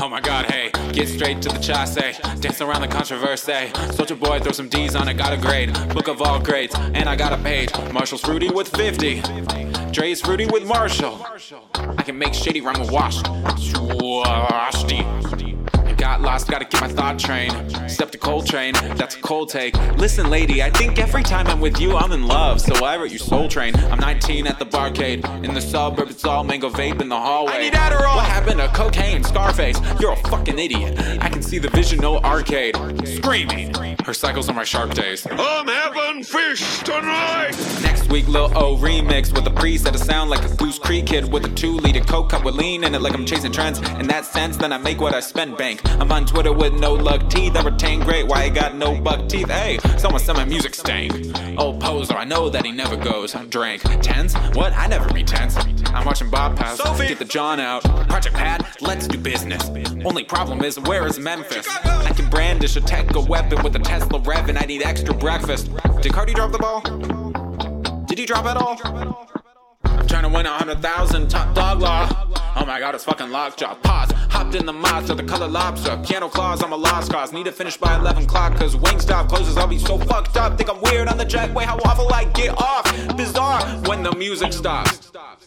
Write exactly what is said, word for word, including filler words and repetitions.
Oh my god, hey, get straight to the chassis. Dance around the controversy. Soldier boy, throw some D's on it, got a grade. Book of all grades, and I got a page. Marshall's fruity with fifty. Dre's fruity with Marshall. I can make shady rhyme with wash. Swashty. Got lost, gotta keep my thought train. Step to Coltrane, that's a cold take. Listen, lady, I think every time I'm with you, I'm in love. So I wrote you Soul Train. I'm nineteen at the barcade. In the suburb, it's all mango vape in the hallway. I need Adderall. What happened to cocaine? Scarface, you're a fucking idiot. I can see the vision, no arcade. Screaming. Her cycles are my shark days. I'm having fish tonight. Next week, Lil O remix with a preset, a sound like a Goose Creek kid with a two-liter Coke cup with lean in it, like I'm chasing trends. In that sense, then I make what I spend bank. I'm on Twitter with no luck teeth. I retain great. Why I got no buck teeth? Hey, someone send my music stank. Old poser, I know that he never goes. Drank tens? What? I never read tens. I'm watching Bob Pass. Sophie, get the John out. Project Pat, let's do business. Only problem is, where is Memphis? I can brandish a tech, a weapon with a Tesla rev, and I need extra breakfast. Did Cardi drop the ball? Did he drop at all? I'm trying to win a hundred thousand, top dog law. Oh my god, it's fucking lockjaw. Pause, hopped in the monster, the color lobster. Piano claws, I'm a lost cause. Need to finish by eleven o'clock, cause Wingstop closes, I'll be so fucked up. Think I'm weird on the jet, wait, how awful I get off. Bizarre when the music stops.